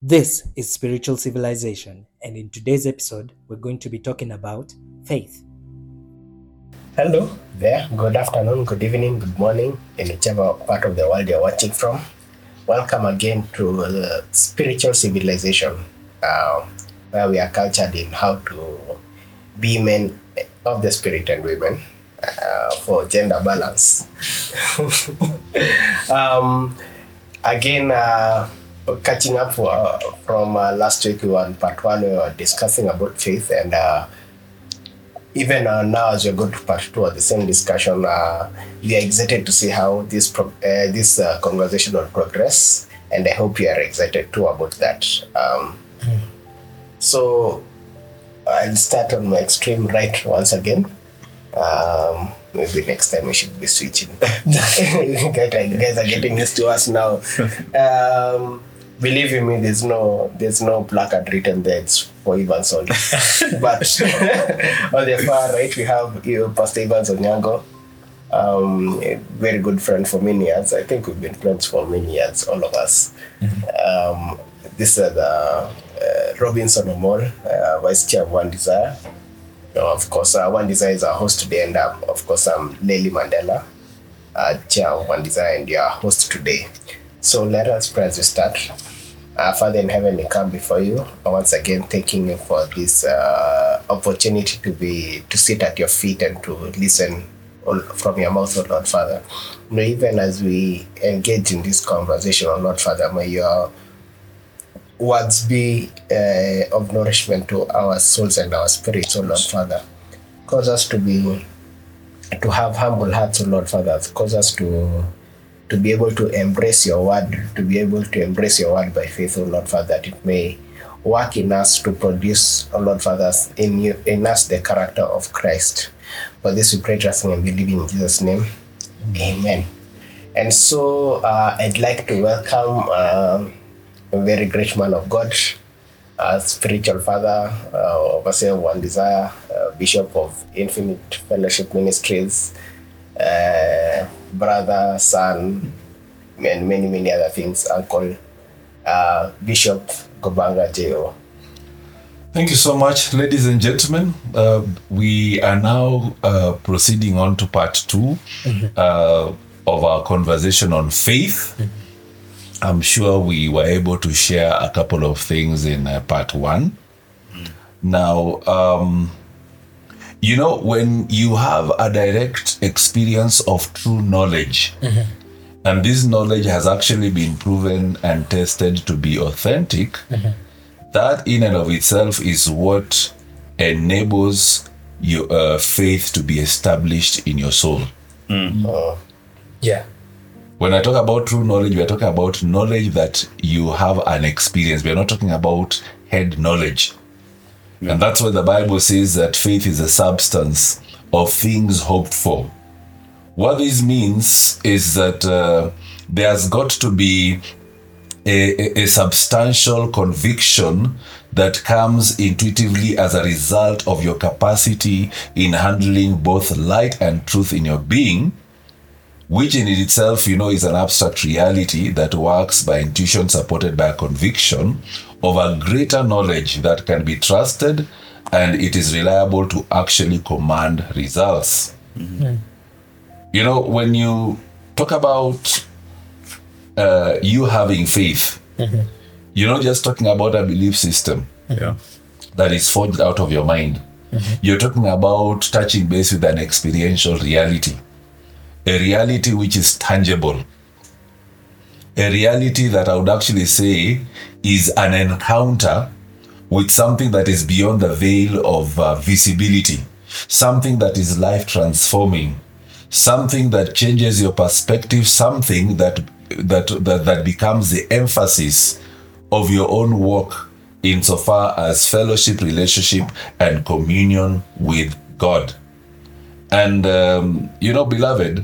This is Spiritual Civilization, and in today's episode, we're going to be talking about faith. Hello there, good afternoon, good evening, good morning, in whichever part of the world you're watching from. Welcome again to Spiritual Civilization, where we are cultured in how to be men of the spirit and women for gender balance. Catching up from last week, we were in part one, we were discussing about faith, and even now as we go to part two of the same discussion, we are excited to see how this conversation will progress, and I hope you are excited too about that. So I'll start on my extreme right once again. Maybe next time we should be switching. You guys are getting used to us now. Believe me, there's no placard written there. It's for Evans only. But on the far right, we have Pastor Evans Onyango, a very good friend for many years. I think we've been friends for many years, all of us. This is Robinson Omol, Vice Chair of One Desire. Of course, One Desire is our host today, and of course, I'm Lely Mandela, Chair of One Desire, and your host today. So let us pray as we start. Father in heaven, we come before you once again, thanking you for this opportunity to sit at your feet and to listen from your mouth, oh Lord Father. Even as we engage in this conversation, oh Lord Father, may your words be of nourishment to our souls and our spirits, oh Lord Father. Cause us to have humble hearts, oh Lord Father. Cause us to be able to embrace your word, by faith, oh Lord Father, that it may work in us to produce, oh Lord Father, in us the character of Christ. For this we pray, trusting and believing in Jesus' name. Amen. And so I'd like to welcome a very great man of God, spiritual father, overseer of One Desire, Bishop of Infinite Fellowship Ministries, brother, son, and many other things, Uncle Bishop Gobanga J.O. Thank you so much, ladies and gentlemen. We are now proceeding on to part two of our conversation on faith. I'm sure we were able to share a couple of things in part one. Now, when you have a direct experience of true knowledge, and this knowledge has actually been proven and tested to be authentic, that in and of itself is what enables your faith to be established in your soul. Yeah. When I talk about true knowledge, we are talking about knowledge that you have an experience. We are not talking about head knowledge. Yeah. And that's why the Bible says that faith is a substance of things hoped for. What this means is that there's got to be a substantial conviction that comes intuitively as a result of your capacity in handling both light and truth in your being, which in itself, is an abstract reality that works by intuition supported by a conviction of a greater knowledge that can be trusted, and it is reliable to actually command results. When you talk about you having faith, you're not just talking about a belief system that is forged out of your mind. You're talking about touching base with an experiential reality. A reality which is tangible. A reality that I would actually say is an encounter with something that is beyond the veil of visibility. Something that is life transforming. Something that changes your perspective. Something that becomes the emphasis of your own walk insofar as fellowship, relationship, and communion with God. And, beloved,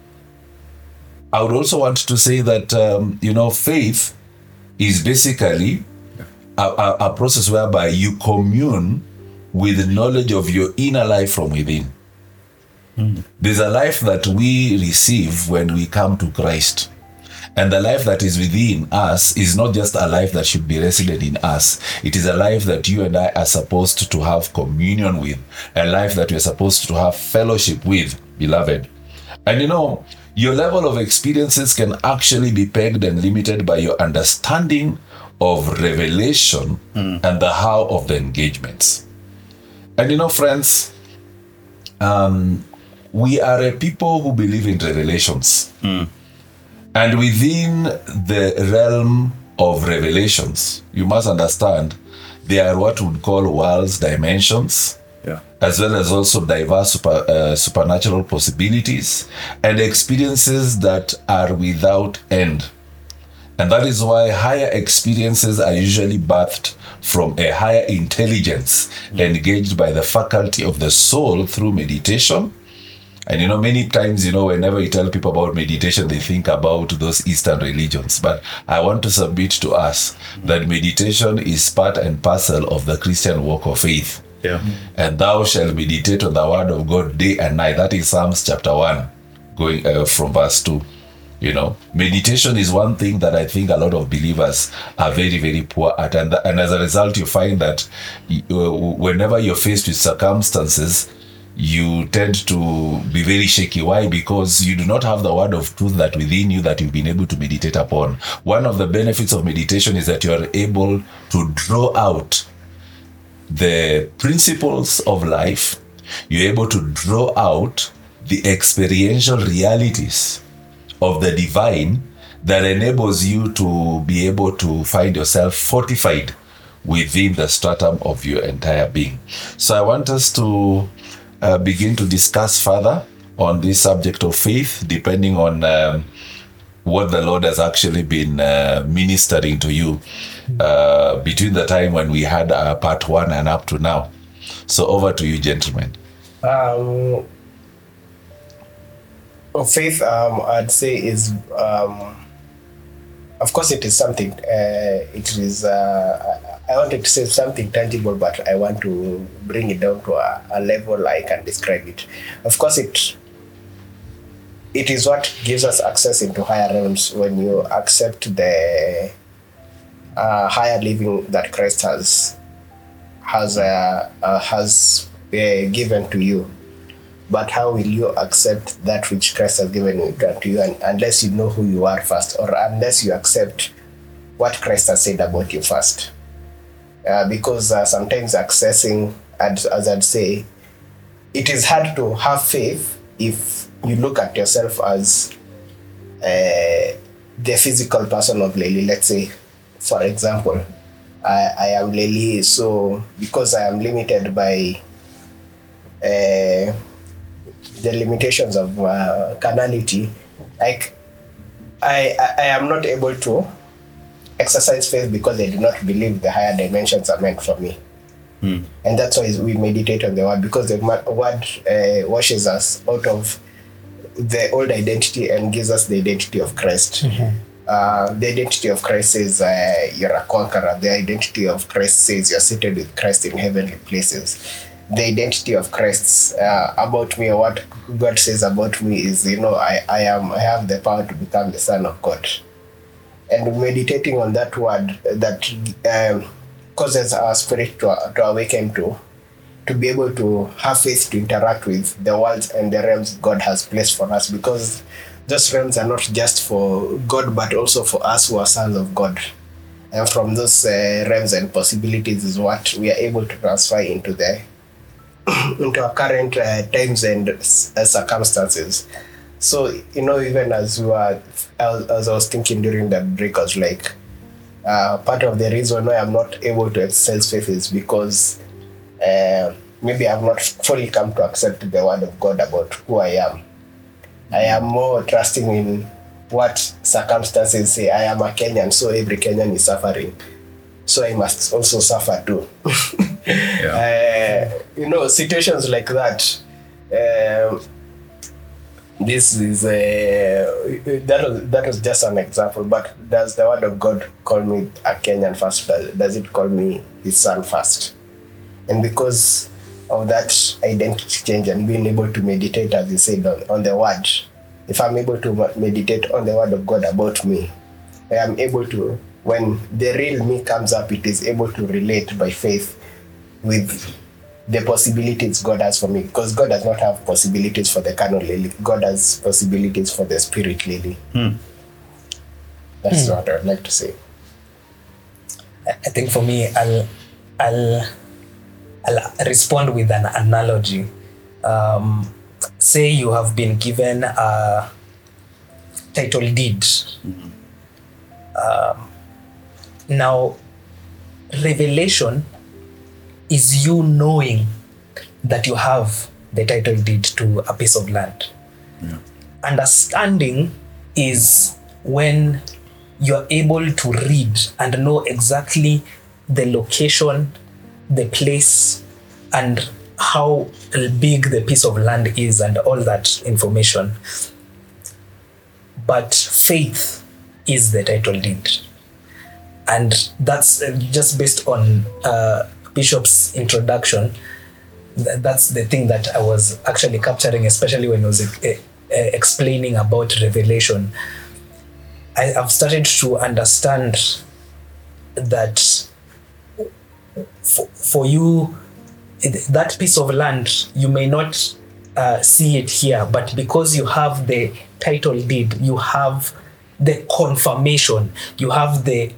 I would also want to say that, faith is basically a process whereby you commune with the knowledge of your inner life from within. There's a life that we receive when we come to Christ. And the life that is within us is not just a life that should be resident in us. It is a life that you and I are supposed to have communion with, a life that we're supposed to have fellowship with, beloved. And your level of experiences can actually be pegged and limited by your understanding of revelation and the how of the engagements. And friends, we are a people who believe in revelations. And within the realm of revelations, you must understand there are what we would call worlds, dimensions, as well as also diverse supernatural possibilities and experiences that are without end. And that is why higher experiences are usually birthed from a higher intelligence engaged by the faculty of the soul through meditation. And many times, whenever you tell people about meditation, they think about those Eastern religions. But I want to submit to us that meditation is part and parcel of the Christian walk of faith. And thou shalt meditate on the word of God day and night. That is Psalms chapter 1, going from verse 2. Meditation is one thing that I think a lot of believers are very, very poor at. And as a result, you find that whenever you're faced with circumstances, you tend to be very shaky. Why? Because you do not have the word of truth that within you that you've been able to meditate upon. One of the benefits of meditation is that you are able to draw out the principles of life. You're able to draw out the experiential realities of the divine that enables you to be able to find yourself fortified within the stratum of your entire being. So I want us to begin to discuss further on this subject of faith, depending on what the Lord has actually been ministering to you between the time when we had part 1 and up to now. So over to you, gentlemen. Faith, I'd say, is, of course, it is something. It is. I wanted to say something tangible, but I want to bring it down to a level I can describe it. Of course, it is what gives us access into higher realms when you accept the higher living that Christ has given to you. But how will you accept that which Christ has given to you unless you know who you are first, or unless you accept what Christ has said about you first? Because sometimes accessing, as I'd say, it is hard to have faith if you look at yourself as the physical person of Lely. Let's say, for example, I am Lely, so because I am limited by the limitations of carnality, like I am not able to exercise faith because I do not believe the higher dimensions are meant for me. And that's why we meditate on the word, because the word washes us out of the old identity and gives us the identity of Christ. The identity of Christ says you're a conqueror. The identity of Christ says you're seated with Christ in heavenly places. The identity of Christ about me, or what God says about me, is, I have the power to become the Son of God. And meditating on that word, that causes our spirit to awaken to be able to have faith to interact with the worlds and the realms God has placed for us, because those realms are not just for God, but also for us who are sons of God. And from those realms and possibilities is what we are able to transfer into our current times and circumstances. So, even as I was thinking during that break, I was like, part of the reason why I'm not able to exercise faith is because maybe I've not fully come to accept the word of God about who I am. I am more trusting in what circumstances say. I am a Kenyan, so every Kenyan is suffering, so I must also suffer too. Situations like that. This is that was just an example. But does the word of God call me a Kenyan first? Does it call me his son first? And because of that identity change and being able to meditate, as you said, on the word, if I'm able to meditate on the word of God about me, I am able to, when the real me comes up, it is able to relate by faith with the possibilities God has for me. Because God does not have possibilities for the carnal Lily. God has possibilities for the spirit Lily. That's what I would like to say. I think for me, I'll respond with an analogy. Say you have been given a title deed. Now, revelation is you knowing that you have the title deed to a piece of land. Yeah. Understanding is when you're able to read and know exactly the location, the place, and how big the piece of land is and all that information. But faith is the title deed. And that's just based on Bishop's introduction. That's the thing that I was actually capturing, especially when I was explaining about revelation. I've started to understand that for you, that piece of land, you may not see it here, but because you have the title deed, you have the confirmation, you have the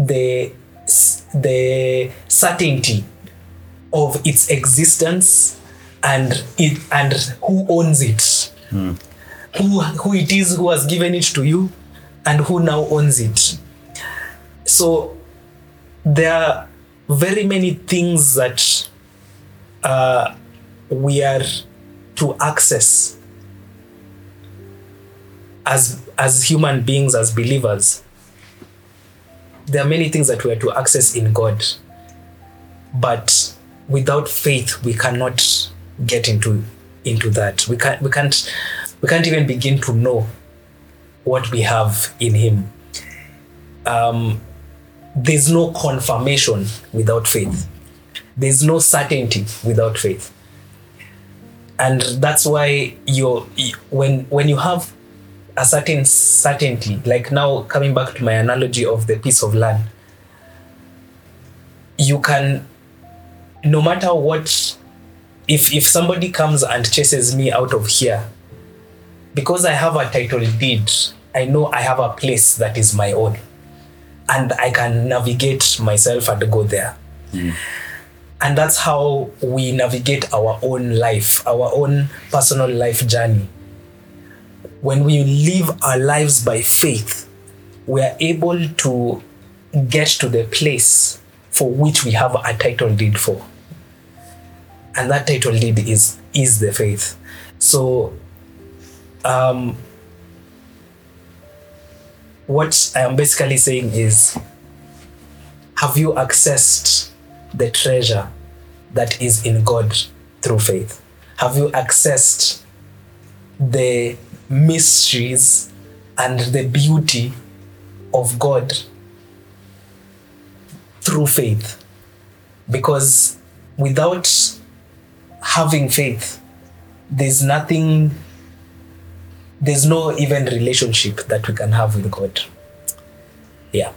certainty of its existence and who owns it, who it is who has given it to you, and who now owns it. So there are very many things that we are to access as human beings, as believers. There are many things that we are to access in God, but without faith we cannot get into that. We can't even begin to know what we have in Him. There's no confirmation without faith. There's no certainty without faith. And that's why when you have a certain certainty, like now coming back to my analogy of the piece of land, you can, no matter what, if somebody comes and chases me out of here, because I have a title deed, I know I have a place that is my own, and I can navigate myself and go there. And that's how we navigate our own life, our own personal life journey. When we live our lives by faith, we are able to get to the place for which we have a title deed for. And that title deed is the faith. So what I am basically saying is, have you accessed the treasure that is in God through faith? Have you accessed the mysteries and the beauty of God through faith? Because without having faith, there's no even relationship that we can have with God. Yeah.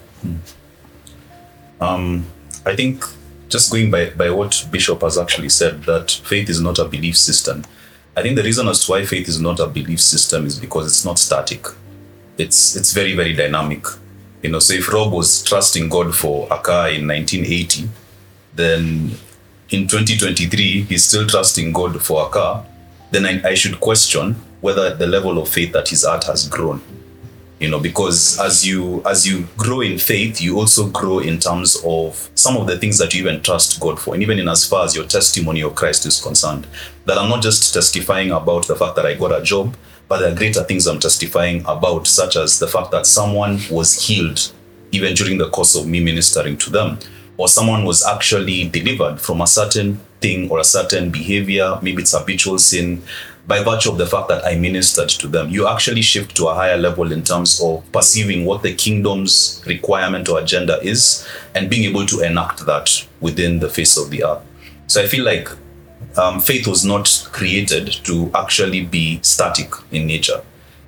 I think just going by what Bishop has actually said, that faith is not a belief system. I think the reason as to why faith is not a belief system is because it's not static. It's very, very dynamic. So if Rob was trusting God for a car in 1980, then in 2023, he's still trusting God for a car, then I should question whether the level of faith that he's at has grown. Because as you grow in faith, you also grow in terms of some of the things that you even trust God for. And even in as far as your testimony of Christ is concerned, that I'm not just testifying about the fact that I got a job, but there are greater things I'm testifying about, such as the fact that someone was healed even during the course of me ministering to them, or someone was actually delivered from a certain thing or a certain behavior, maybe it's habitual sin, by virtue of the fact that I ministered to them. You actually shift to a higher level in terms of perceiving what the kingdom's requirement or agenda is and being able to enact that within the face of the earth. So I feel like faith was not created to actually be static in nature.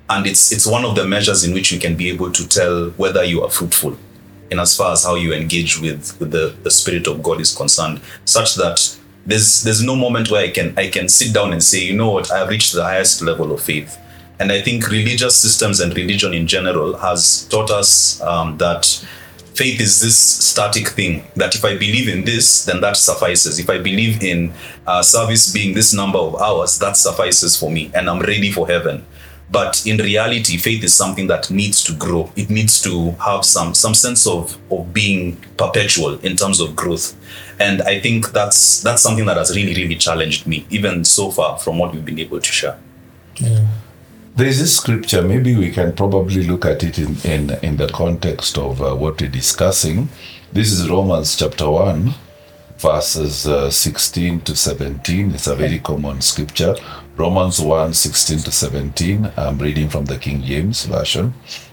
And it's one of the measures in which you can be able to tell whether you are fruitful in as far as how you engage with the Spirit of God is concerned, such that there's no moment where I can sit down and say, you know what, I have reached the highest level of faith. And I think religious systems and religion in general has taught us that faith is this static thing, that if I believe in this, then that suffices. If I believe in service being this number of hours, that suffices for me and I'm ready for heaven. But in reality, faith is something that needs to grow. It needs to have some sense of being perpetual in terms of growth. And I think that's something that has really, really challenged me, even so far from what we've been able to share. Yeah. There's this scripture, maybe we can probably look at it in the context of what we're discussing. This is Romans chapter 1, verses 16 to 17. It's a very common scripture. Romans 1, 16 to 17. I'm reading from the King James Version.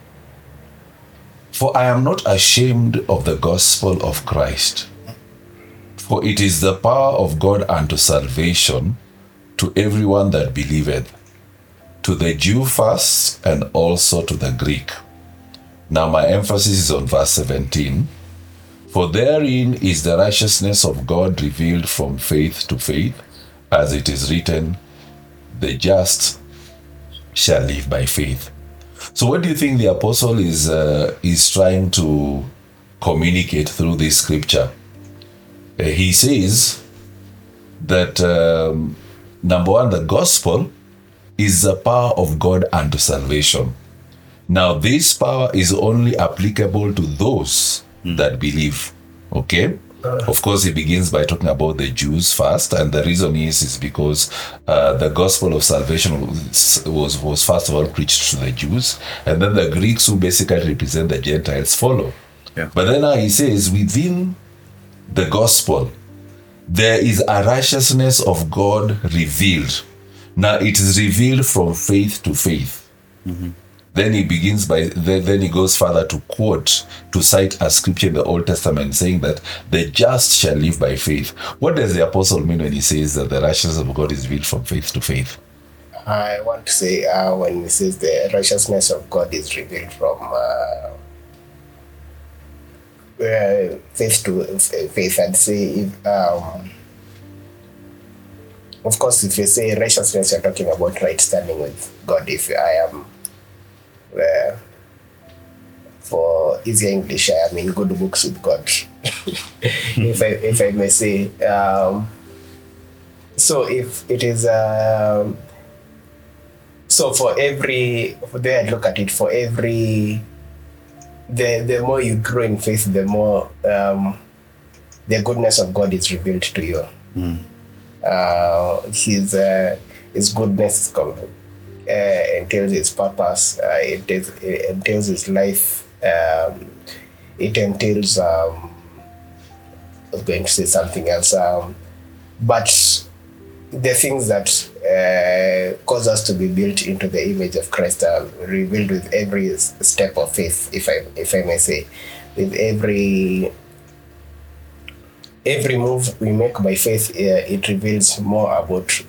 For I am not ashamed of the gospel of Christ, for it is the power of God unto salvation to everyone that believeth, to the Jew first, and also to the Greek. Now my emphasis is on verse 17. For therein is the righteousness of God revealed from faith to faith, as it is written, the just shall live by faith. So what do you think the apostle is trying to communicate through this scripture? He says that, number one, the gospel is the power of God unto salvation. Now, this power is only applicable to those that believe. Okay? Of course, he begins by talking about the Jews first, and the reason is because the gospel of salvation was first of all preached to the Jews, and then the Greeks, who basically represent the Gentiles, follow. Yeah. But then now he says, within the gospel, there is a righteousness of God revealed. Now it is revealed from faith to faith. Mm-hmm. Then he begins then he goes further to quote, to cite a scripture in the Old Testament saying that the just shall live by faith. What does the apostle mean when he says that the righteousness of God is revealed from faith to faith? I want to say when he says the righteousness of God is revealed from faith to faith, I'd say, of course, if you say righteousness, you're talking about right standing with God. If I am, for easier English, I am in good books with God, if I may say. So if it is, so for every, the way I look at it, for every, the more you grow in faith, the more the goodness of God is revealed to you. His goodness entails his purpose, it entails his life, it entails I was going to say something else, but the things that cause us to be built into the image of Christ are revealed with every step of faith, if I may say, with every move we make by faith. It reveals more about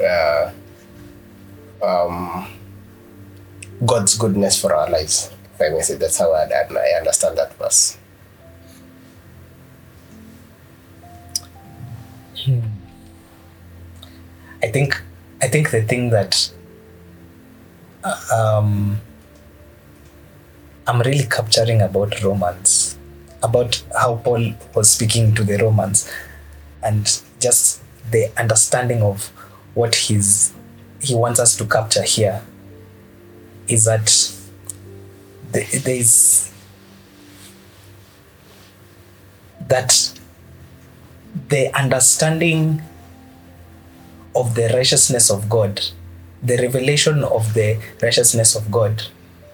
God's goodness for our lives, if I may say. That's how I understand that verse. I think the thing that I'm really capturing about Romans, about how Paul was speaking to the Romans, and just the understanding of what he wants us to capture here, is that there is that the understanding of the righteousness of God, the revelation of the righteousness of God,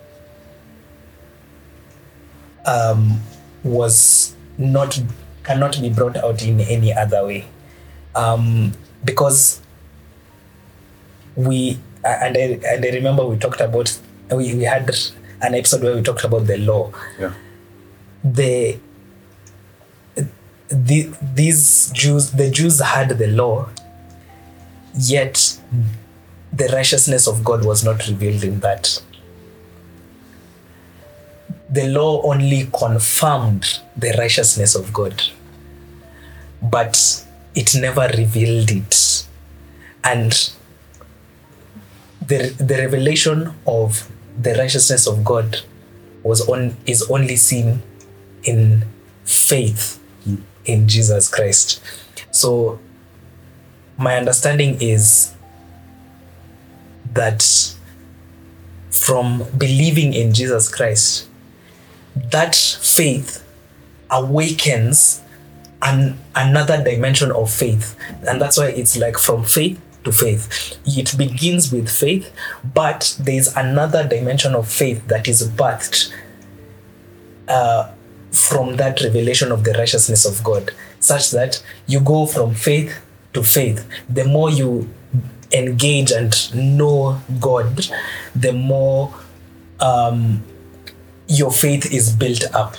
cannot be brought out in any other way, because I remember we talked about, we had an episode where we talked about the law. Yeah. The Jews had the law, yet the righteousness of God was not revealed in that. the law only confirmed the righteousness of God, but it never revealed it. And the revelation of the righteousness of God is only seen in faith in Jesus Christ. So my understanding is that from believing in Jesus Christ, that faith awakens another dimension of faith. And that's why it's like from faith to faith. It begins with faith, but there's another dimension of faith that is birthed from that revelation of the righteousness of God, such that you go from faith to faith. The more you engage and know God, the more your faith is built up.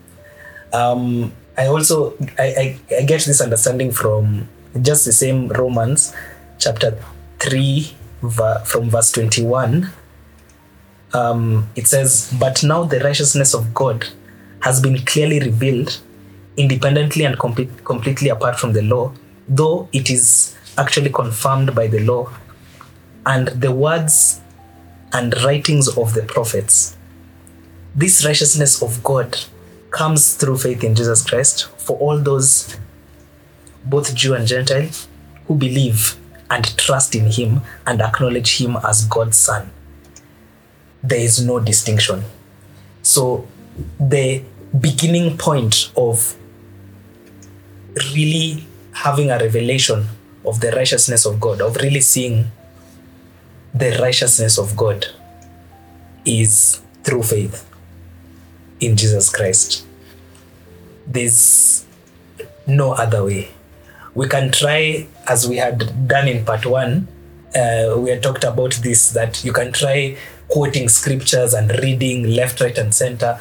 I get this understanding from just the same Romans chapter 3 from verse 21. It says, "But now the righteousness of God has been clearly revealed, independently and completely apart from the law, though it is actually confirmed by the law and the words and writings of the prophets. This righteousness of God comes through faith in Jesus Christ for all those, both Jew and Gentile, who believe and trust in him and acknowledge him as God's son." There is no distinction. So the beginning point of really having a revelation of the righteousness of God, of really seeing the righteousness of God, is through faith in Jesus Christ. There's no other way. We can try, as we had done in part 1, we had talked about this, that you can try quoting scriptures and reading left, right, and center,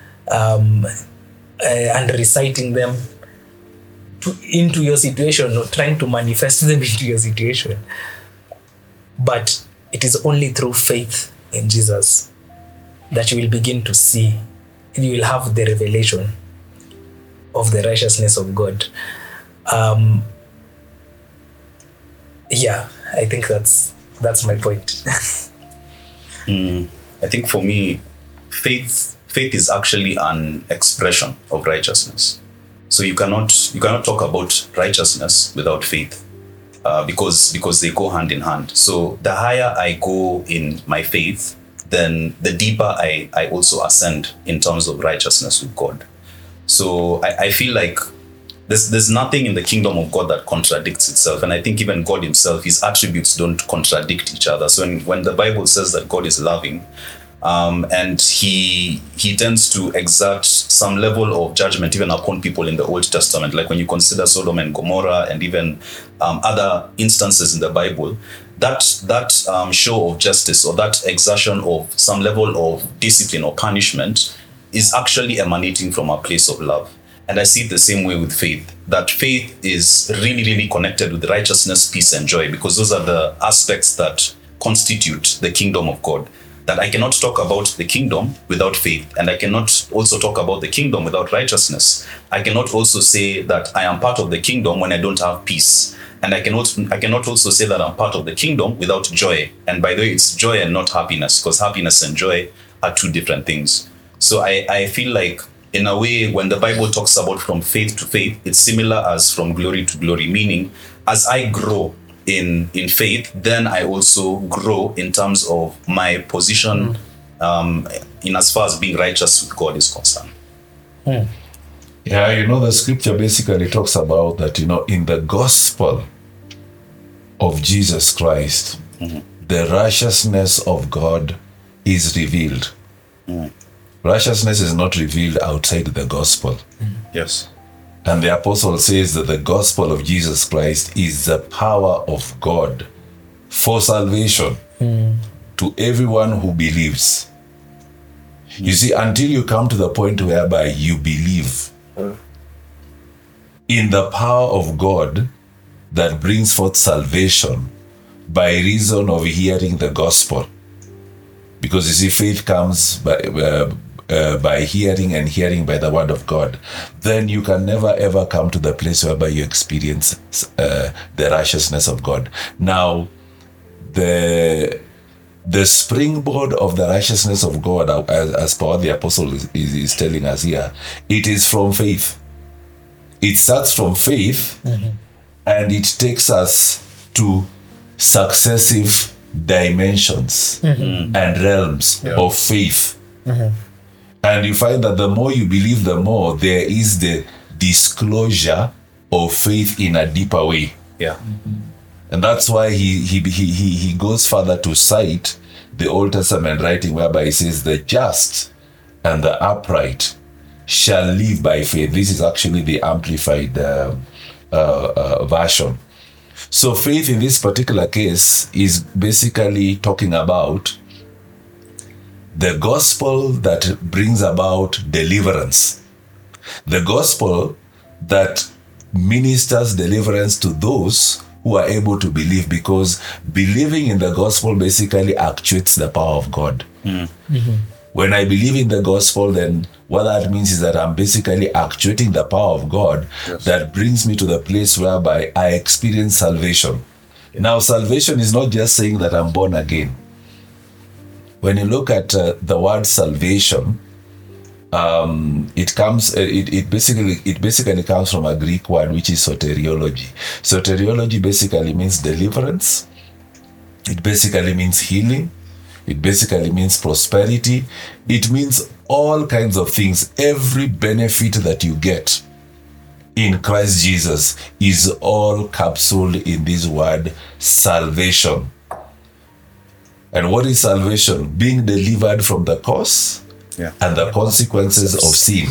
and reciting them into your situation, or trying to manifest them into your situation. But it is only through faith in Jesus that you will begin to see, and you will have the revelation of the righteousness of God. I think that's my point. I think for me, faith is actually an expression of righteousness. So you cannot talk about righteousness without faith, because they go hand in hand. So the higher I go in my faith, then the deeper I also ascend in terms of righteousness with God. So I feel like there's nothing in the kingdom of God that contradicts itself. And I think even God himself, his attributes don't contradict each other. So when the Bible says that God is loving, and he tends to exert some level of judgment even upon people in the Old Testament, like when you consider Sodom and Gomorrah and even other instances in the Bible, that show of justice, or that exertion of some level of discipline or punishment, is actually emanating from a place of love. And I see it the same way with faith, that faith is really, really connected with righteousness, peace, and joy, because those are the aspects that constitute the kingdom of God. That I cannot talk about the kingdom without faith, and I cannot also talk about the kingdom without righteousness. I cannot also say that I am part of the kingdom when I don't have peace. And I cannot also say that I'm part of the kingdom without joy. And by the way, it's joy and not happiness, because happiness and joy are two different things. So I feel like, in a way, when the Bible talks about from faith to faith, it's similar as from glory to glory, meaning as I grow in faith, then I also grow in terms of my position in as far as being righteous with God is concerned. Yeah, the scripture basically talks about that, in the gospel of Jesus Christ, the righteousness of God is revealed. Righteousness is not revealed outside the gospel. Yes. And the apostle says that the gospel of Jesus Christ is the power of God for salvation to everyone who believes. You see, until you come to the point whereby you believe in the power of God that brings forth salvation by reason of hearing the gospel. Because you see, faith comes by by hearing, and hearing by the word of God, then you can never ever come to the place whereby you experience the righteousness of God. Now, the springboard of the righteousness of God, as per what the apostle is telling us here, it is from faith. It starts from faith, and it takes us to successive dimensions and realms of faith. And you find that the more you believe, the more there is the disclosure of faith in a deeper way. Yeah. And that's why he goes further to cite the Old Testament writing whereby he says, the just and the upright shall live by faith. This is actually the amplified version. So faith in this particular case is basically talking about the gospel that brings about deliverance. The gospel that ministers deliverance to those who are able to believe, because believing in the gospel basically actuates the power of God. When I believe in the gospel, then what that means is that I'm basically actuating the power of God that brings me to the place whereby I experience salvation. Now, salvation is not just saying that I'm born again. When you look at the word salvation, it basically comes from a Greek word which is soteriology. Soteriology basically means deliverance. It basically means healing. It basically means prosperity. It means all kinds of things. Every benefit that you get in Christ Jesus is all capsuled in this word salvation. And what is salvation? Being delivered from the curse and the consequences of sin.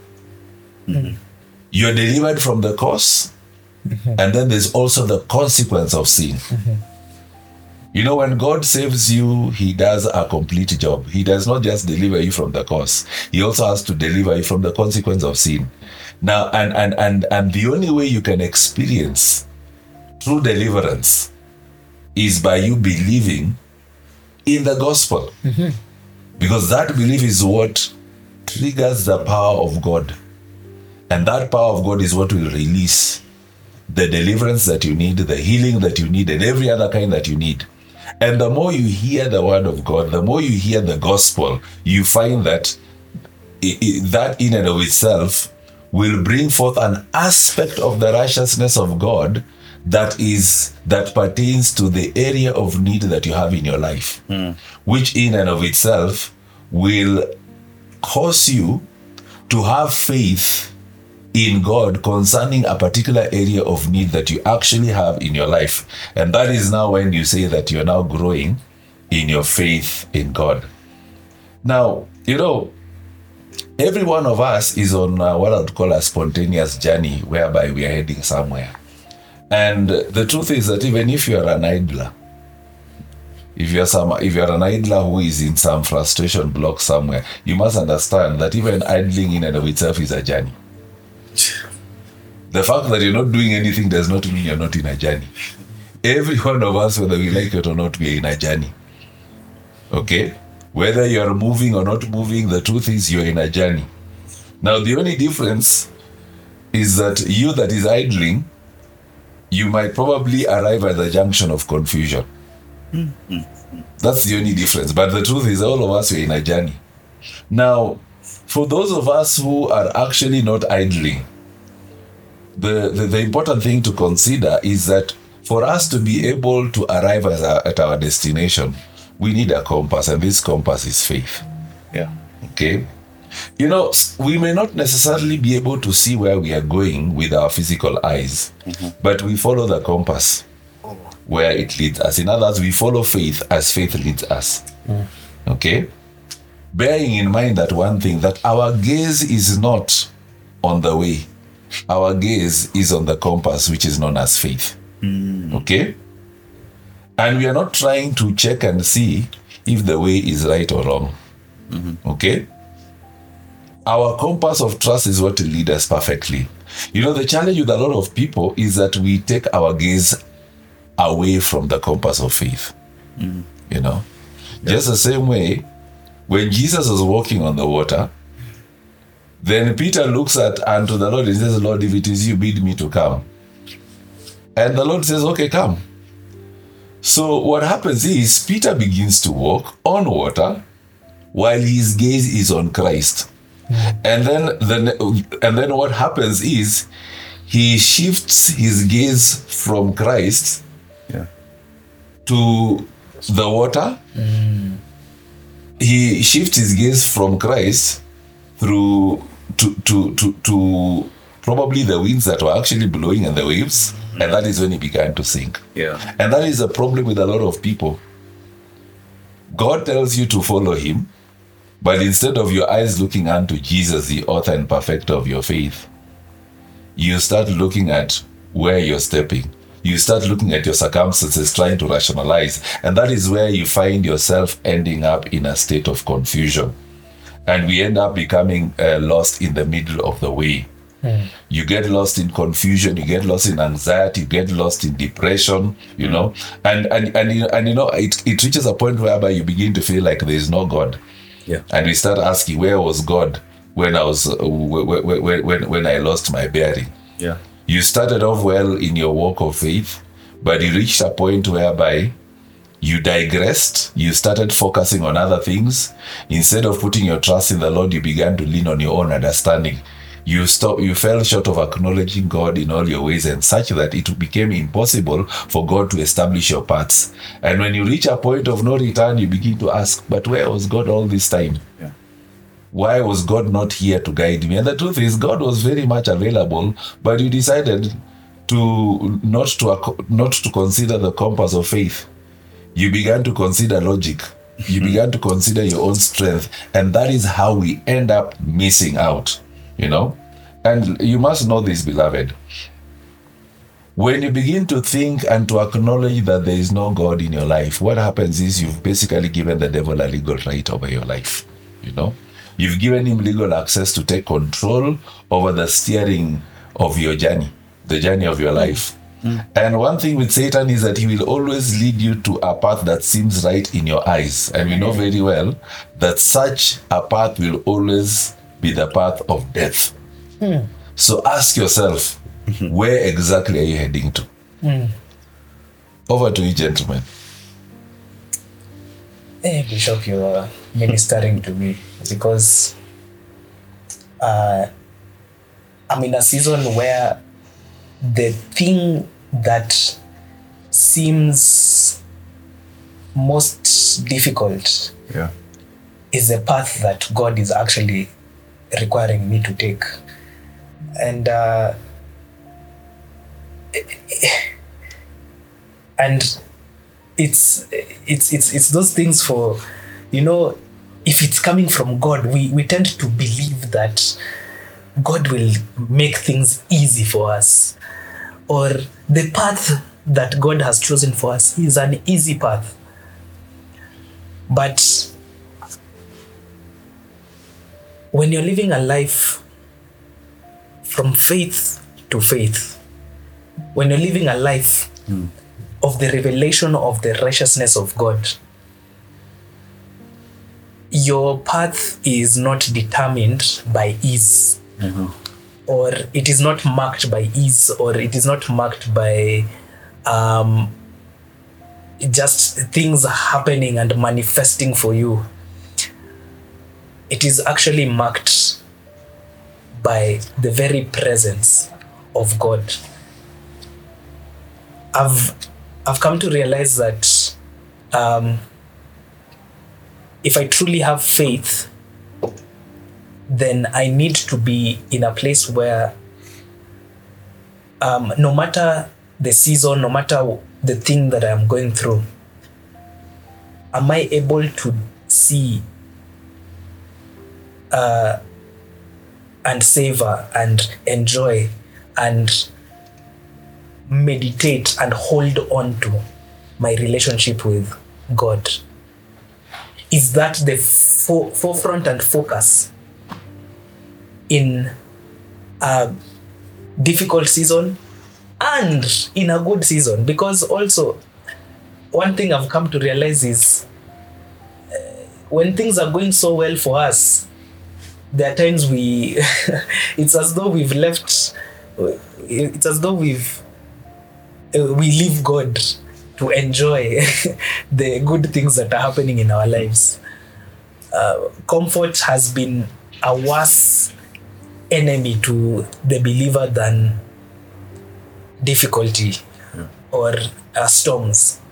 You're delivered from the curse, and then there's also the consequence of sin. You know, when God saves you, he does a complete job. He does not just deliver you from the curse. He also has to deliver you from the consequence of sin. Now, and the only way you can experience true deliverance is by you believing in the gospel. Because that belief is what triggers the power of God. And that power of God is what will release the deliverance that you need, the healing that you need, and every other kind that you need. And the more you hear the word of God, the more you hear the gospel, you find that that in and of itself will bring forth an aspect of the righteousness of God that pertains to the area of need that you have in your life, which in and of itself will cause you to have faith in God concerning a particular area of need that you actually have in your life. And that is now when you say that you're now growing in your faith in God. Now, you know, every one of us is on what I would call a spontaneous journey whereby we are heading somewhere. And the truth is that even if you're an idler, if you're an idler who is in some frustration block somewhere, you must understand that even idling in and of itself is a journey. The fact that you're not doing anything does not mean you're not in a journey. Every one of us, whether we like it or not, we are in a journey. Okay? Whether you're moving or not moving, the truth is you're in a journey. Now, the only difference is that you that is idling, you might probably arrive at the junction of confusion. That's the only difference. But the truth is all of us are in a journey. Now, for those of us who are actually not idling, the important thing to consider is that for us to be able to arrive at our destination, we need a compass, and this compass is faith. Yeah. Okay? You know, we may not necessarily be able to see where we are going with our physical eyes, but we follow the compass where it leads us. In other words, we follow faith as faith leads us. Okay? Bearing in mind that one thing, that our gaze is not on the way. Our gaze is on the compass, which is known as faith. Okay? And we are not trying to check and see if the way is right or wrong. Okay? Our compass of trust is what will lead us perfectly. You know, the challenge with a lot of people is that we take our gaze away from the compass of faith. You know? Just the same way, when Jesus was walking on the water, then Peter looks unto the Lord and says, Lord, if it is you, bid me to come. And the Lord says, okay, come. So what happens is Peter begins to walk on water while his gaze is on Christ. And then what happens is he shifts his gaze from Christ to the water. He shifts his gaze from Christ through to probably the winds that were actually blowing and the waves. And that is when he began to sink. Yeah. And that is a problem with a lot of people. God tells you to follow him, but instead of your eyes looking unto Jesus, the author and perfecter of your faith, you start looking at where you're stepping. You start looking at your circumstances, trying to rationalize. And that is where you find yourself ending up in a state of confusion. And we end up becoming lost in the middle of the way. You get lost in confusion, you get lost in anxiety, you get lost in depression, you know, and you know, it reaches a point whereby you begin to feel like there is no God. Yeah. And we start asking, where was God when I was when I lost my bearing? Yeah. You started off well in your walk of faith, but you reached a point whereby you digressed. You started focusing on other things. Instead of putting your trust in the Lord, you began to lean on your own understanding. You fell short of acknowledging God in all your ways, and such that it became impossible for God to establish your paths. And when you reach a point of no return, you begin to ask, but where was God all this time? Yeah. Why was God not here to guide me? And the truth is, God was very much available, but you decided to not to consider the compass of faith. You began to consider logic. You began to consider your own strength. And that is how we end up missing out, you know? And you must know this, beloved. When you begin to think and to acknowledge that there is no God in your life, what happens is you've basically given the devil a legal right over your life, you know? You've given him legal access to take control over the steering of your journey, the journey of your life. And one thing with Satan is that he will always lead you to a path that seems right in your eyes. And we know very well that such a path will always be the path of death. So ask yourself, where exactly are you heading to? Over to you, gentlemen. Hey, Bishop, you are ministering to me because I'm in a season where the thing that seems most difficult is the path that God is actually requiring me to take. And it's those things for, you know, if it's coming from God, we tend to believe that God will make things easy for us, or the path that God has chosen for us is an easy path. But when you're living a life from faith to faith, when you're living a life of the revelation of the righteousness of God, your path is not determined by ease. Or it is not marked by ease, or it is not marked by just things happening and manifesting for you. It is actually marked by the very presence of God. I've come to realize that if I truly have faith, then I need to be in a place where no matter the season, no matter the thing that I'm going through, am I able to see and savor and enjoy and meditate and hold on to my relationship with God? Is that the forefront and focus in a difficult season and in a good season? Because also, one thing I've come to realize is when things are going so well for us, there are times we it's as though we've left, it's as though we leave God to enjoy the good things that are happening in our lives. Comfort has been a worse enemy to the believer than difficulty or storms.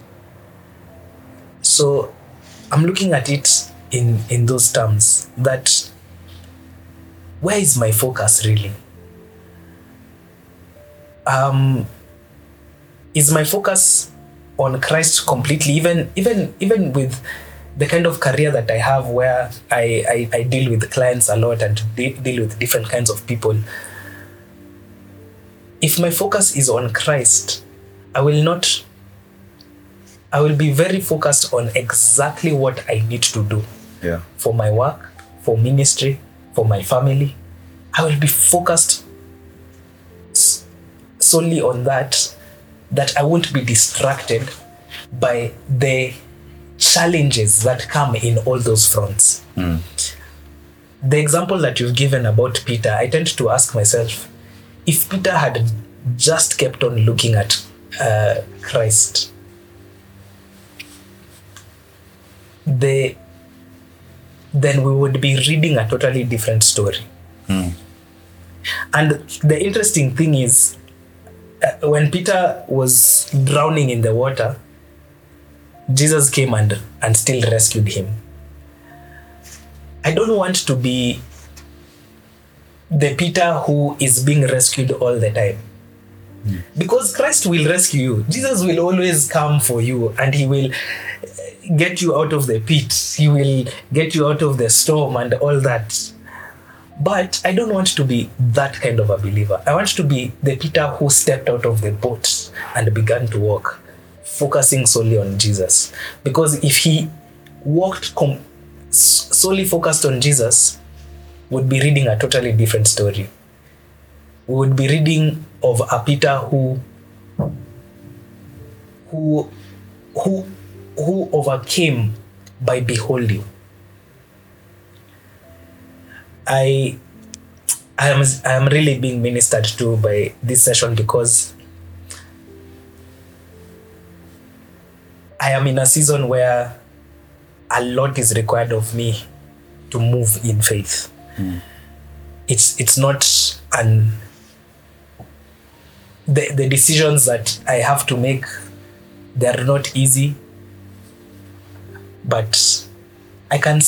So I'm looking at it in those terms, that where is my focus really? Is my focus on Christ completely, even with the kind of career that I have, where I deal with clients a lot and deal with different kinds of people? If my focus is on Christ, I will be very focused on exactly what I need to do for my work, for ministry, for my family. I will be focused solely on that I won't be distracted by the challenges that come in all those fronts. The example that you've given about Peter, I tend to ask myself, if Peter had just kept on looking at Christ, then we would be reading a totally different story. And the interesting thing is, when Peter was drowning in the water, Jesus came and still rescued him. I don't want to be the Peter who is being rescued all the time. Because Christ will rescue you. Jesus will always come for you, and he will get you out of the pit. He will get you out of the storm and all that. But I don't want to be that kind of a believer. I want to be the Peter who stepped out of the boat and began to walk, focusing solely on Jesus. Because if he walked solely focused on Jesus, we'd be reading a totally different story. We would be reading of a Peter who overcame by beholding. I am really being ministered to by this session, because I am in a season where a lot is required of me to move in faith. It's not the decisions that I have to make, they're not easy, but I can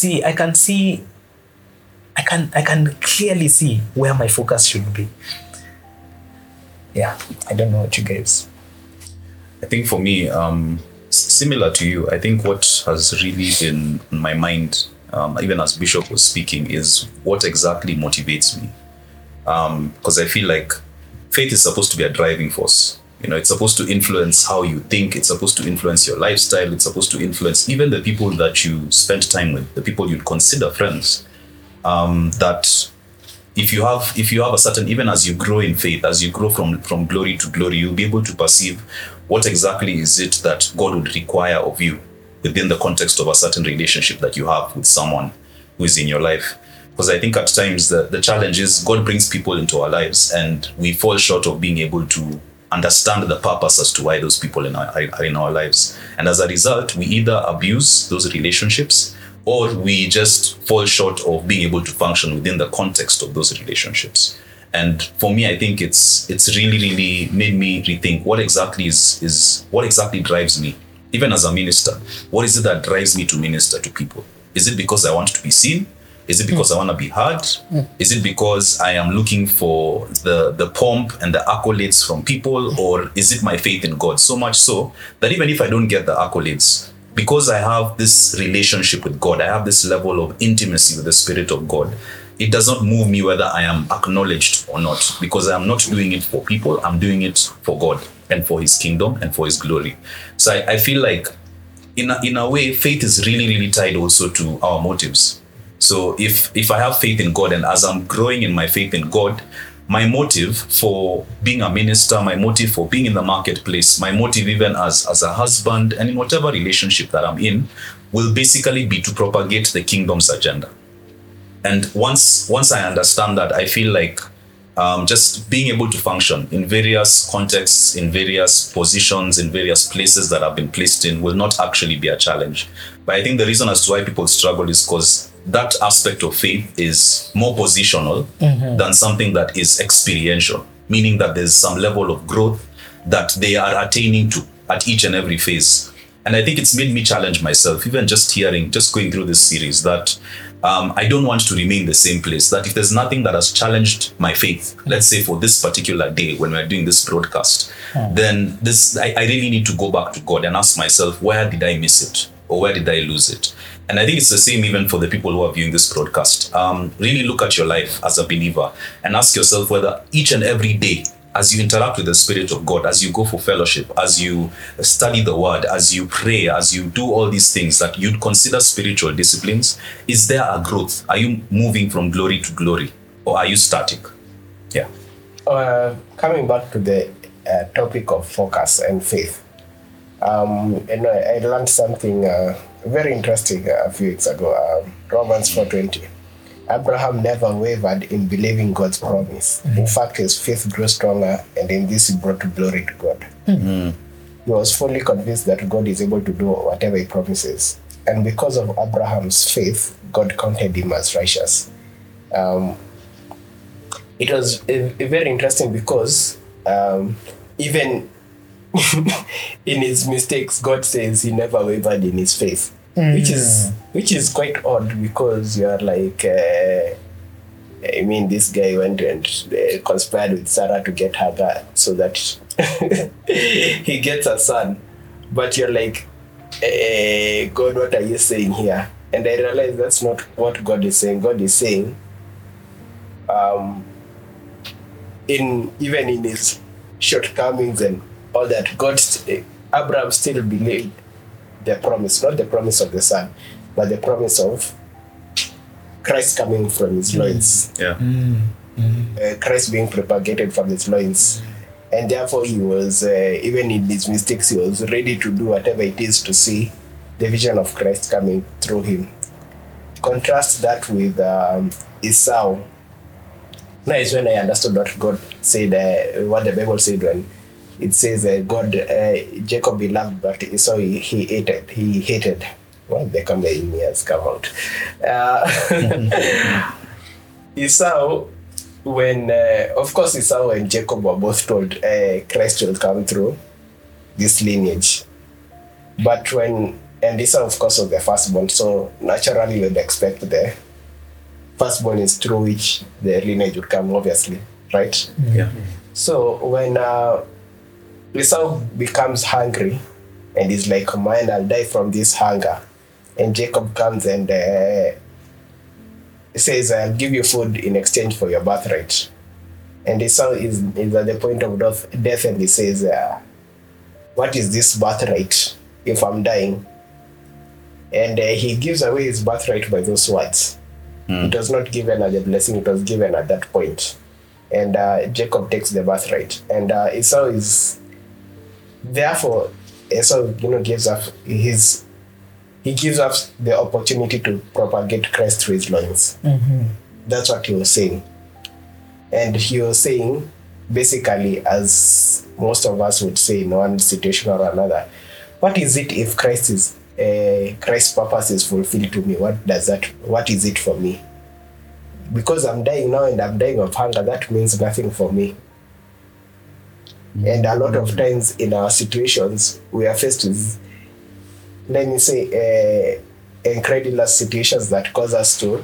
clearly see where my focus should be. Yeah, I don't know what you guys. I think for me, similar to you, I think what has really been in my mind, even as Bishop was speaking, is what exactly motivates me. Because I feel like faith is supposed to be a driving force. It's supposed to influence how you think. It's supposed to influence your lifestyle. It's supposed to influence even the people that you spend time with, the people you'd consider friends. That if you have a certain, even as you grow in faith, as you grow from glory to glory, you'll be able to perceive what exactly is it that God would require of you within the context of a certain relationship that you have with someone who is in your life. Because I think at times the challenge is God brings people into our lives and we fall short of being able to understand the purpose as to why those people are in our lives. And as a result, we either abuse those relationships or we just fall short of being able to function within the context of those relationships. And for me, I think it's really, really made me rethink what exactly what exactly drives me, even as a minister. What is it that drives me to minister to people? Is it because I want to be seen? Is it because I want to be heard? Is it because I am looking for the pomp and the accolades from people? Or is it my faith in God? So much so that even if I don't get the accolades, because I have this relationship with God, I have this level of intimacy with the Spirit of God, it does not move me whether I am acknowledged or not, because I am not doing it for people, I'm doing it for God and for His kingdom and for His glory. So I feel like in a way, faith is really, really tied also to our motives. So if I have faith in God, and as I'm growing in my faith in God, my motive for being a minister, my motive for being in the marketplace, my motive even as a husband and in whatever relationship that I'm in will basically be to propagate the kingdom's agenda. And once I understand that, I feel like just being able to function in various contexts, in various positions, in various places that I've been placed in will not actually be a challenge. But I think the reason as to why people struggle is because that aspect of faith is more positional than something that is experiential, meaning that there's some level of growth that they are attaining to at each and every phase. And I think it's made me challenge myself, even just going through this series, that I don't want to remain the same place. That if there's nothing that has challenged my faith, let's say for this particular day when we're doing this broadcast, then I really need to go back to God and ask myself, where did I miss it? Or where did I lose it? And I think it's the same even for the people who are viewing this broadcast. Really look at your life as a believer and ask yourself whether each and every day, as you interact with the Spirit of God, as you go for fellowship, as you study the Word, as you pray, as you do all these things that you'd consider spiritual disciplines, is there a growth? Are you moving from glory to glory? Or are you static? Yeah. Coming back to the topic of focus and faith, I learned something very interesting a few weeks ago. Romans 4:20. Abraham never wavered in believing God's promise. In fact, his faith grew stronger, and in this he brought glory to God. He was fully convinced that God is able to do whatever he promises. And because of Abraham's faith, God counted him as righteous. It was very interesting because even in his mistakes, God says he never wavered in his faith. Which is quite odd, because you're like, I mean, this guy went and conspired with Sarah to get Hagar so that he gets a son. But you're like, God, what are you saying here? And I realized that's not what God is saying. God is saying, even in his shortcomings and all that, Abraham still believed the promise, not the promise of the son, but the promise of Christ coming from his loins. Christ being propagated from his loins. And therefore he was, even in his mistakes, he was ready to do whatever it is to see the vision of Christ coming through him. Contrast that with Esau. Now is when I understood what God said, what the Bible said when it says Jacob he loved, but Esau he hated. Well, the camera in me has come out. Esau, of course Esau and Jacob were both told Christ will come through this lineage. But and Esau of course was the firstborn, so naturally you'd expect the firstborn is through which the lineage would come, obviously, right? Yeah. So when Esau becomes hungry and is like, man, I'll die from this hunger. And Jacob comes and says, I'll give you food in exchange for your birthright. And Esau is at the point of death and he says, what is this birthright if I'm dying? And he gives away his birthright by those words. It was not given as a blessing, it was given at that point. And Jacob takes the birthright. And Esau is... Therefore, Esau, gives up the opportunity to propagate Christ through his loins. That's what he was saying. And he was saying, basically, as most of us would say in one situation or another, what is it if Christ's purpose is fulfilled to me? What is it for me? Because I'm dying now and I'm dying of hunger, that means nothing for me. And a lot of times in our situations, we are faced with, let me say, incredulous situations that cause us to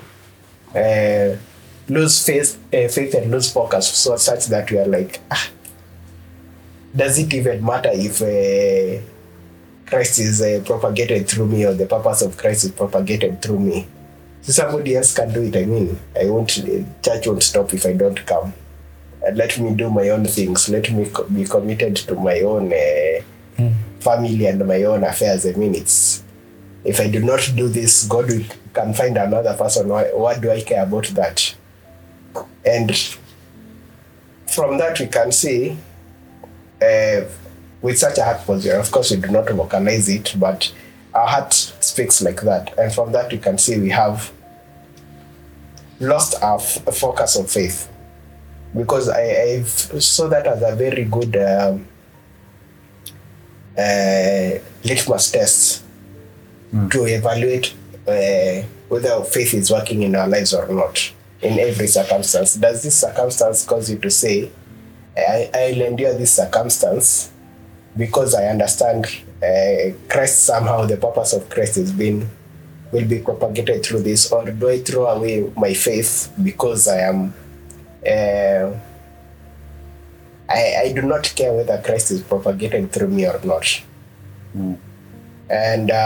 lose faith and lose focus, so such that we are like, does it even matter if Christ is propagated through me, or the purpose of Christ is propagated through me? So somebody else can do it. I mean, church won't stop if I don't come. And let me do my own things. Let me be committed to my own family and my own affairs. I mean, if I do not do this, God can find another person. What do I care about that? And from that we can see, with such a heart posture, of course we do not vocalize it, but our heart speaks like that. And from that we can see we have lost our focus of faith. Because I saw that as a very good litmus test to evaluate whether faith is working in our lives or not in every circumstance. Does this circumstance cause you to say, I'll endure this circumstance because I understand Christ, somehow the purpose of Christ will be propagated through this, or do I throw away my faith because I am I do not care whether Christ is propagated through me or not. And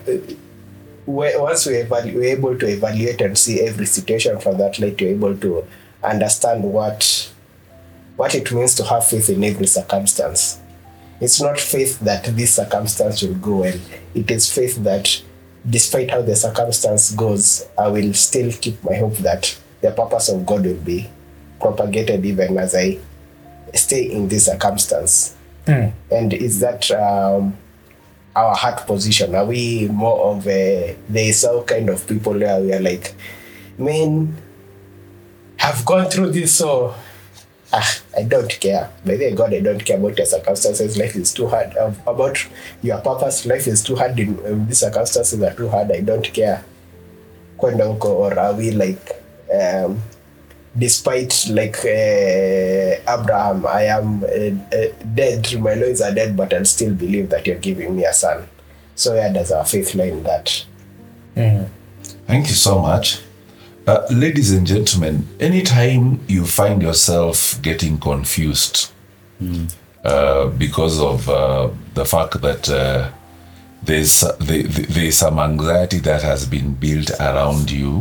once we're able to evaluate and see every situation from that light, you're able to understand what it means to have faith in every circumstance. It's not faith that this circumstance will go well. It is faith that despite how the circumstance goes, I will still keep my hope that the purpose of God will be propagated even as I stay in this circumstance. And is that our heart position? Are we more of the Esau kind of people where we are like, man, have gone through this, so I don't care. By the way, God, I don't care about your circumstances. Life is too hard. About your purpose, life is too hard. These circumstances are too hard. I don't care. Or are we like, despite like Abraham, I am dead, my loins are dead, but I'll still believe that you're giving me a son. So where does our faith lie in that? Thank you so much. Ladies and gentlemen, anytime you find yourself getting confused because of the fact that there's some anxiety that has been built around you,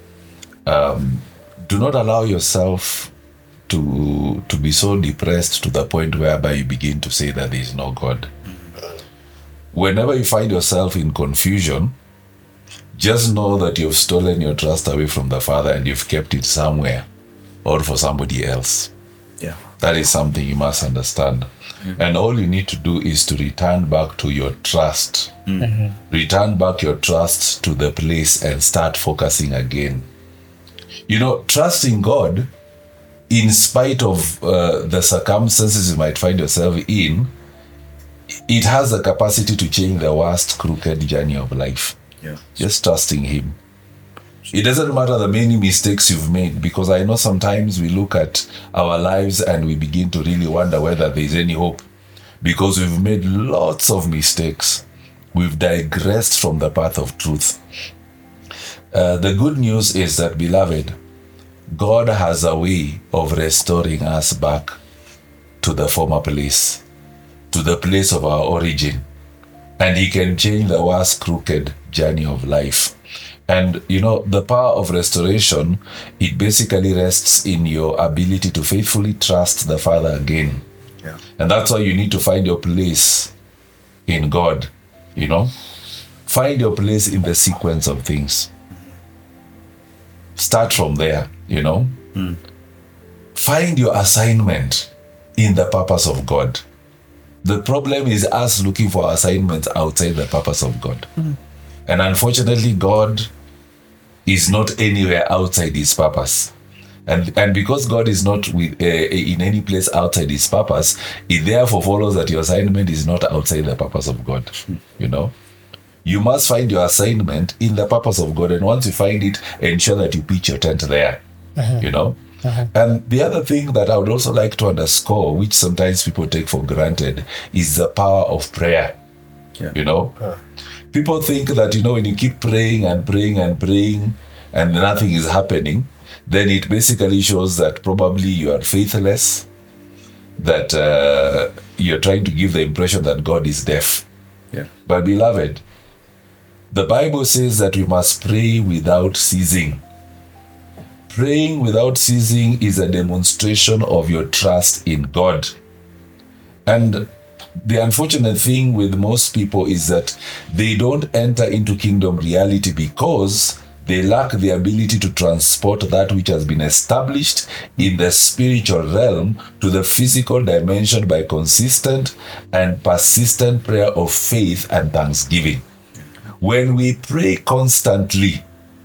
do not allow yourself to be so depressed to the point whereby you begin to say that there is no God. Whenever you find yourself in confusion, just know that you've stolen your trust away from the Father and you've kept it somewhere or for somebody else. Yeah. That is something you must understand. And all you need to do is to return back to your trust. Return back your trust to the place and start focusing again. You know, trusting God, in spite of the circumstances you might find yourself in, it has the capacity to change the worst crooked journey of life. Yeah. Just trusting Him. It doesn't matter the many mistakes you've made, because I know sometimes we look at our lives and we begin to really wonder whether there's any hope, because we've made lots of mistakes. We've digressed from the path of truth. The good news is that, beloved, God has a way of restoring us back to the former place, to the place of our origin. And He can change the worst crooked journey of life. And you know, the power of restoration, it basically rests in your ability to faithfully trust the Father again. Yeah. And that's why you need to find your place in God, you know. Find your place in the sequence of things. Start from there, you know. Find your assignment in the purpose of God. The problem is us looking for assignments outside the purpose of God. And unfortunately, God is not anywhere outside His purpose. And because God is not in any place outside His purpose, it therefore follows that your assignment is not outside the purpose of God. You know? You must find your assignment in the purpose of God. And once you find it, ensure that you pitch your tent there. You know? And the other thing that I would also like to underscore, which sometimes people take for granted, is the power of prayer. Yeah. You know, people think that, you know, when you keep praying and praying and praying and nothing is happening, then it basically shows that probably you are faithless, that you're trying to give the impression that God is deaf. Yeah. But beloved, the Bible says that we must pray without ceasing. Praying without ceasing is a demonstration of your trust in God. And the unfortunate thing with most people is that they don't enter into kingdom reality because They lack the ability to transport that which has been established in the spiritual realm to the physical dimension by consistent and persistent prayer of faith and thanksgiving. When we pray constantly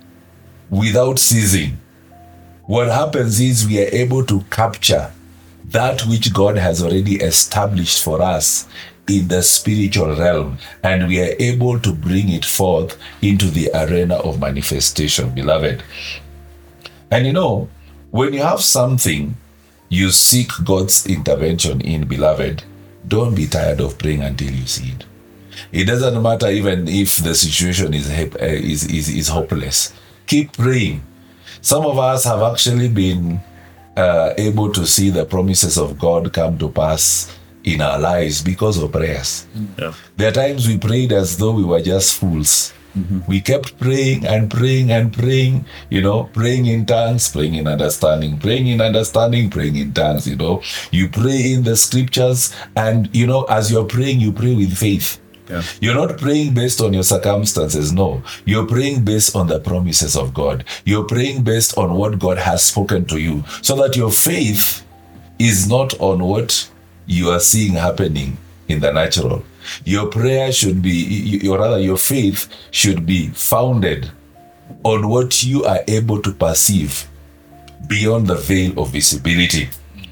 without ceasing, what happens is we are able to capture that which God has already established for us in the spiritual realm, and we are able to bring it forth into the arena of manifestation, beloved. And you know, when you have something you seek God's intervention in, beloved, don't be tired of praying until you see it. It doesn't matter even if the situation is hopeless. Keep praying. Some of us have actually been able to see the promises of God come to pass in our lives because of prayers. Yeah. There are times we prayed as though we were just fools. We kept praying and praying and praying, you know, praying in tongues, praying in understanding, praying in understanding, praying in tongues, you know. You pray in the scriptures, and, you know, as you're praying, you pray with faith. Yeah. You're not praying based on your circumstances, no. You're praying based on the promises of God. You're praying based on what God has spoken to you, so that your faith is not on what you are seeing happening in the natural. Your prayer should be, or rather your faith should be founded on what you are able to perceive beyond the veil of visibility.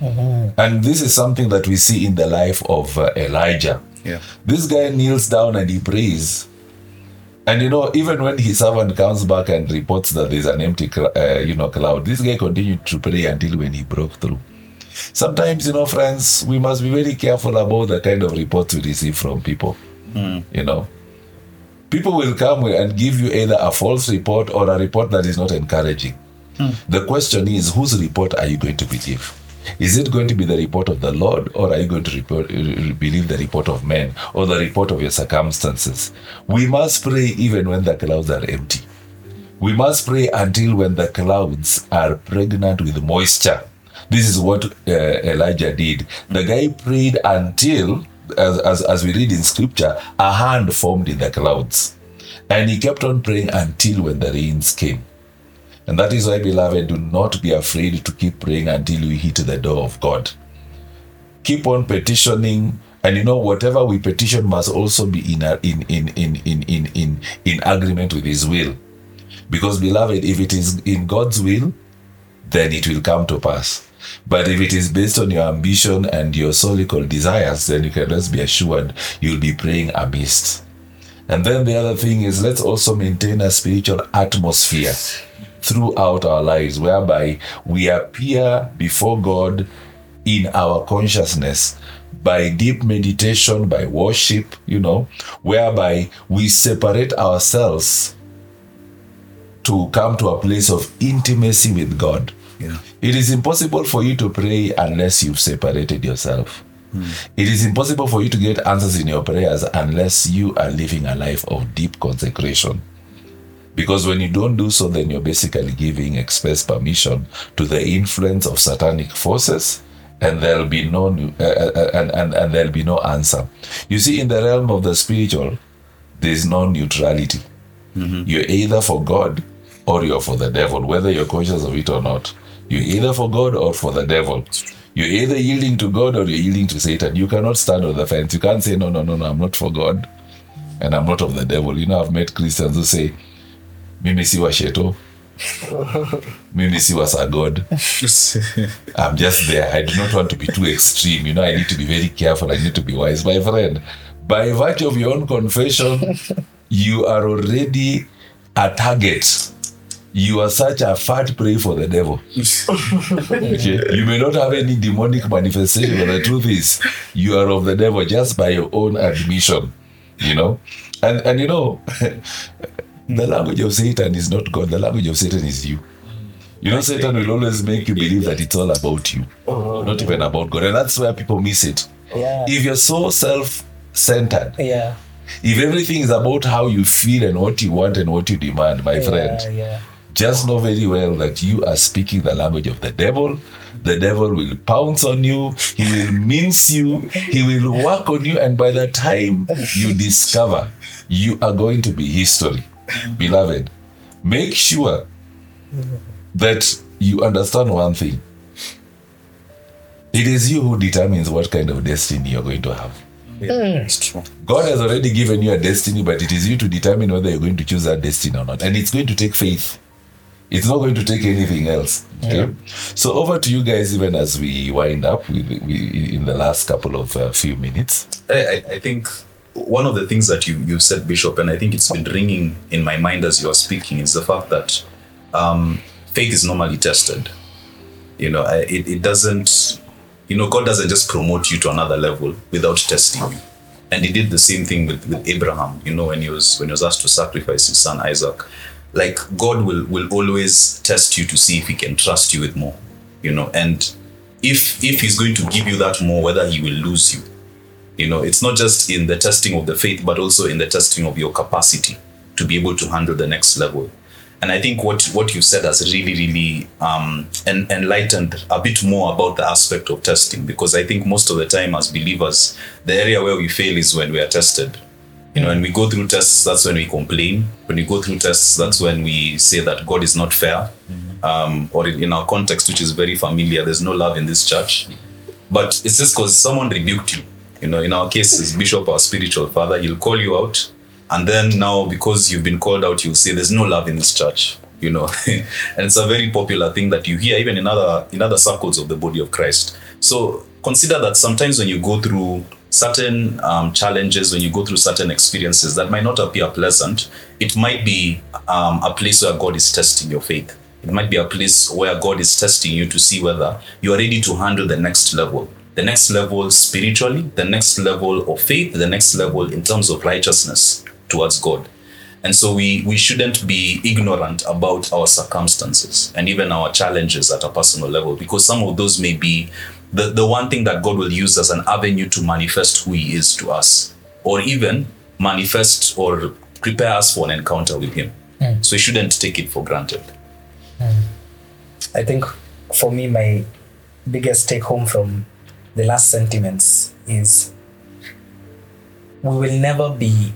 And this is something that we see in the life of Elijah. Yeah. This guy kneels down and he prays. And you know, even when his servant comes back and reports that there's an empty cloud, this guy continued to pray until when he broke through. Sometimes, you know, friends, we must be very careful about the kind of reports we receive from people. You know, people will come and give you either a false report or a report that is not encouraging. The question is, whose report are you going to believe? Is it going to be the report of the Lord, or are you going to believe the report of men or the report of your circumstances? We must pray even when the clouds are empty. We must pray until when the clouds are pregnant with moisture. This is what Elijah did. The guy prayed until, as we read in scripture, a hand formed in the clouds. And he kept on praying until when the rains came. And that is why, beloved, do not be afraid to keep praying until you hit the door of God. Keep on petitioning, and you know, whatever we petition must also be in agreement with His will. Because, beloved, if it is in God's will, then it will come to pass. But if it is based on your ambition and your solical desires, then you can just be assured you'll be praying amiss. And then the other thing is, let's also maintain a spiritual atmosphere throughout our lives, whereby we appear before God in our consciousness by deep meditation, by worship, you know, whereby we separate ourselves to come to a place of intimacy with God. Yeah. It is impossible for you to pray unless you've separated yourself. It is impossible for you to get answers in your prayers unless you are living a life of deep consecration. Because when you don't do so, then you're basically giving express permission to the influence of satanic forces, and there'll be no and there'll be no answer. You see, in the realm of the spiritual, there's no neutrality. You're either for God or you're for the devil, whether you're conscious of it or not. You're either for God or for the devil. You're either yielding to God or you're yielding to Satan. You cannot stand on the fence. You can't say, no, I'm not for God and I'm not of the devil. You know, I've met Christians who say, Mimi si wa sheto, Mimi si wa sa God. I'm just there. I do not want to be too extreme. You know, I need to be very careful. I need to be wise. My friend, by virtue of your own confession, you are already a target. You are such a fat prey for the devil. Okay? You may not have any demonic manifestation, but the truth is, you are of the devil just by your own admission. You know? And you know, the language of Satan is not God. The language of Satan is you. You know, Satan will always make you believe that it's all about you, not even about God. And that's where people miss it. Yeah. If you're so self-centered, Yeah. if everything is about how you feel and what you want and what you demand, my friend, Yeah. just know very well that you are speaking the language of the devil. The devil will pounce on you. He will mince you. He will work on you. And by the time you discover, you are going to be history. Beloved, make sure that you understand one thing. It is you who determines what kind of destiny you're going to have. It's true. God has already given you a destiny, but it is you to determine whether you're going to choose that destiny or not. And it's going to take faith. It's not going to take anything else. Okay? So over to you guys, even as we wind up in the last couple of few minutes. I think one of the things that you said, Bishop, and I think it's been ringing in my mind as you're speaking, is the fact that faith is normally tested. It doesn't, God doesn't just promote you to another level without testing you. And he did the same thing with Abraham, when he was asked to sacrifice his son Isaac. Like, God will always test you to see if he can trust you with more, and if he's going to give you that more, whether he will lose you. It's not just in the testing of the faith, but also in the testing of your capacity to be able to handle the next level. And I think what you said has really, really enlightened a bit more about the aspect of testing, because I think most of the time as believers, the area where we fail is when we are tested. When we go through tests, that's when we complain. When we go through tests, that's when we say that God is not fair. Or in our context, which is very familiar, there's no love in this church. But it's just because someone rebuked you. In our case, as Bishop, our spiritual father, he'll call you out. And then now, because you've been called out, you'll say, there's no love in this church. And it's a very popular thing that you hear even in other circles of the body of Christ. So consider that sometimes when you go through certain challenges, when you go through certain experiences that might not appear pleasant, it might be a place where God is testing your faith. It might be a place where God is testing you to see whether you are ready to handle the next level. The next level spiritually, the next level of faith, the next level in terms of righteousness towards God. And so we shouldn't be ignorant about our circumstances and even our challenges at a personal level, because some of those may be the one thing that God will use as an avenue to manifest who he is to us, or even manifest or prepare us for an encounter with him. So we shouldn't take it for granted. I think for me, my biggest take home from the last sentiments is we will never be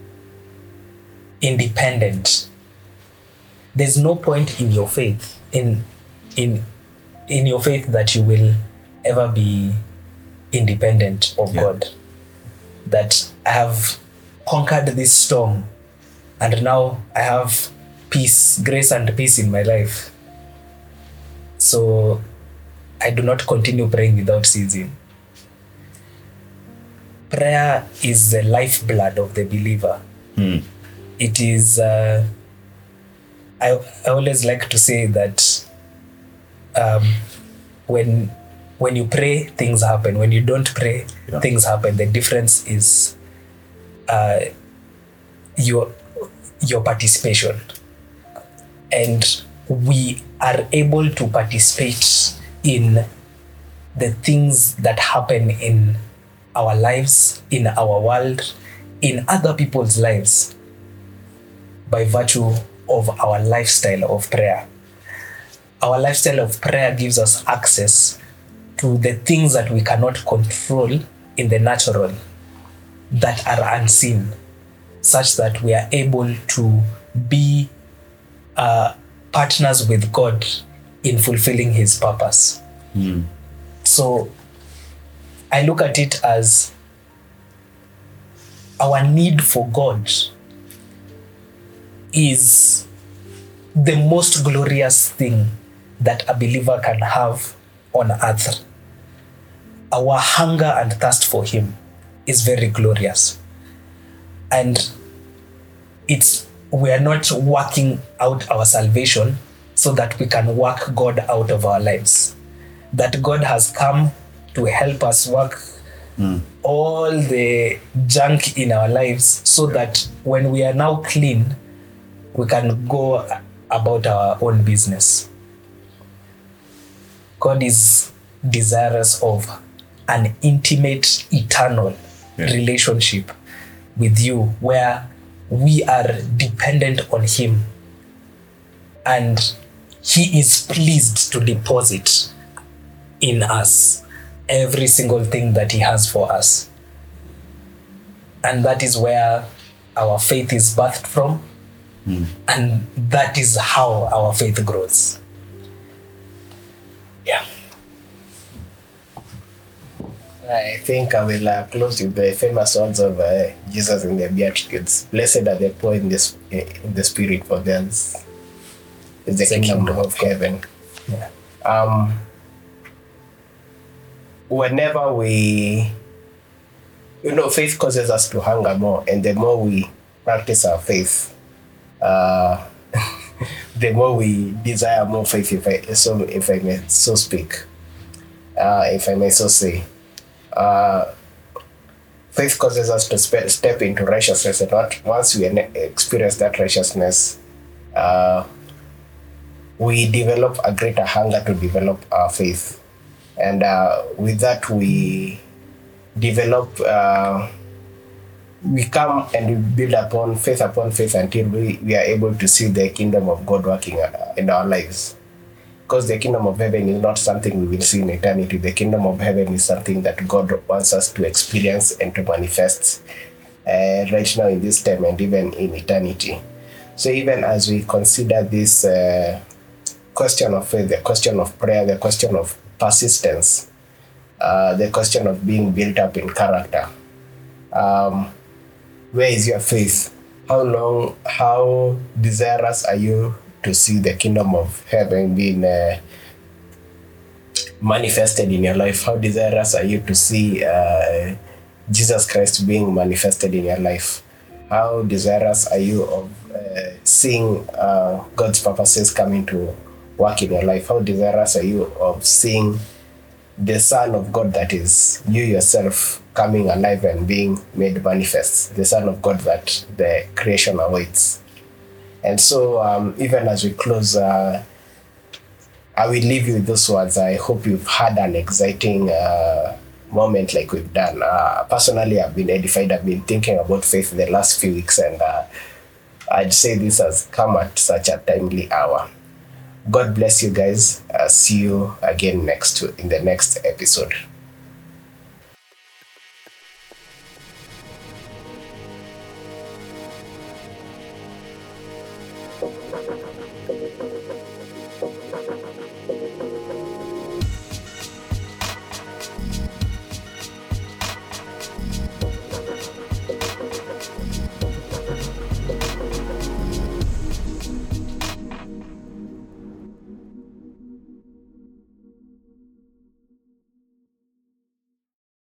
independent. There's no point in your faith, in your faith, that you will ever be independent of God. That I have conquered this storm and now I have peace, grace and peace in my life. So I do not continue praying without ceasing. Prayer is the lifeblood of the believer. It is, I always like to say that when you pray, things happen. When you don't pray, things happen. The difference is your participation. And we are able to participate in the things that happen in our lives, in our world, in other people's lives, by virtue of our lifestyle of prayer. Our lifestyle of prayer gives us access to the things that we cannot control in the natural, that are unseen, such that we are able to be partners with God in fulfilling his purpose. So I look at it as our need for God is the most glorious thing that a believer can have on earth. Our hunger and thirst for him is very glorious. And we are not working out our salvation so that we can work God out of our lives. That God has come to help us work all the junk in our lives, so that when we are now clean, we can go about our own business. God is desirous of an intimate, eternal relationship with you, where we are dependent on him and he is pleased to deposit in us every single thing that he has for us. And that is where our faith is birthed from. And that is how our faith grows. Yeah. I think I will close with the famous words of Jesus in the Beatitudes. Blessed are the poor in the spirit, for theirs is the kingdom of heaven. Yeah. Whenever we, faith causes us to hunger more, and the more we practice our faith, the more we desire more faith, if I may so speak, if I may so say. Faith causes us to step into righteousness, and once we experience that righteousness, we develop a greater hunger to develop our faith. And with that, we develop, we come and we build upon faith until we are able to see the kingdom of God working in our lives. Because the kingdom of heaven is not something we will see in eternity. The kingdom of heaven is something that God wants us to experience and to manifest right now in this time and even in eternity. So even as we consider this question of faith, the question of prayer, the question of persistence, the question of being built up in character, where is your faith? How desirous are you to see the kingdom of heaven being manifested in your life? How desirous are you to see Jesus Christ being manifested in your life? How desirous are you of seeing God's purposes coming to work in your life? How desirous are you of seeing the Son of God, that is you yourself, coming alive and being made manifest, the Son of God that the creation awaits? And so even as we close, I will leave you with those words. I hope you've had an exciting moment like we've done. Personally, I've been edified. I've been thinking about faith the last few weeks, and I'd say this has come at such a timely hour. God bless you guys. See you again in the next episode.